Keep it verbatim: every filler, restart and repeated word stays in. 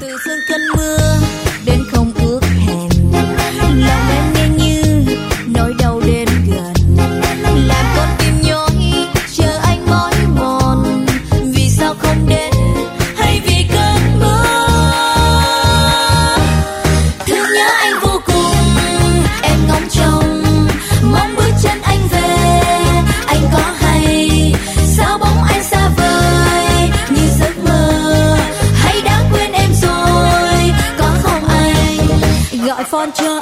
từ sương cơn mưa đến không ước hẹn, lòng em nghe như nỗi đau đến gần, làm con tim nhói chờ anh mỏi mòn. Vì sao không đến hay vì cơn mưa? Thương nhớ anh vô cùng, em ngóng trông mong bước chân anh về. Anh có hay sao bóng anh xa vời như giấc mơ, hay đã quên em rồi? Có không anh gọi phone cho